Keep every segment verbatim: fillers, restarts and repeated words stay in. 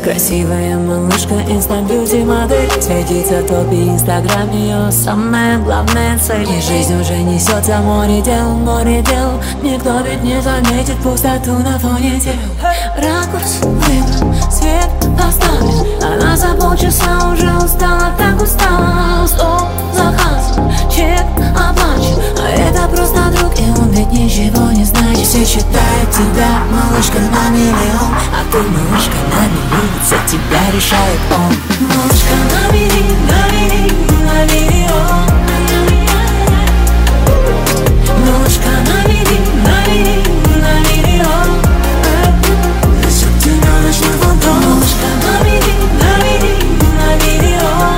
Красивая малышка, инста-бьюти модель, светится в топе инстаграм, ее самая главная цель. И жизнь уже несется море дел, море дел. Никто ведь не заметит пустоту на фоне тел. Ракурс выбран, свет поставлен, она за полчаса уже устала, так устала. Стол заказан, чек оплачен, а это просто друг, и он ведь ничего не значит. Все считают тебя малышка на миллион, а ты малышка на миллион, за тебя решает он. Малышка на миллион, на миллион, на миллион. Малышка на миллион, на миллион, на миллион. Несет тебя ночной фантом. Малышка на миллион, на миллион, на миллион.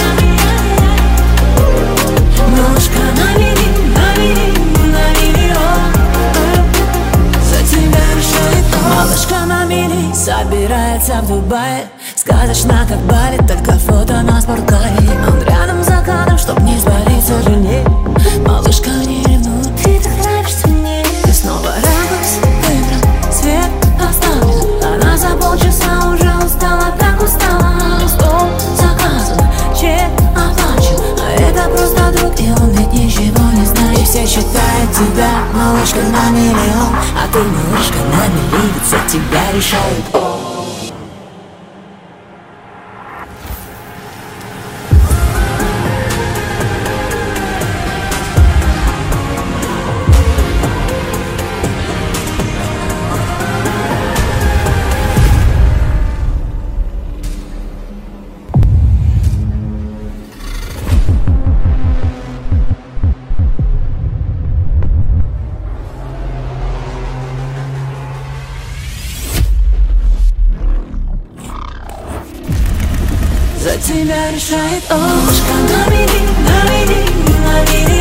Малышка на миллион, на миллион, на миллион. За тебя решает он. Малышка на миллион собирается в Дубае. Сказочно, как Бали, только фото на спорткаре. Он рядом за кадром, чтоб не спалиться жене. Малышка не ревнует, ты так нравишься мне. И снова ракурс выбран, свет поставлен, она за полчаса уже устала, так устала. Стол заказан, чек оплачен, а это просто друг, и он ведь ничего не знает. И все считают тебя малышка на миллион, а ты малышка на миллион, за тебя решает он. За тебя решает он. Малышка на миллион, на миллион, на миллион.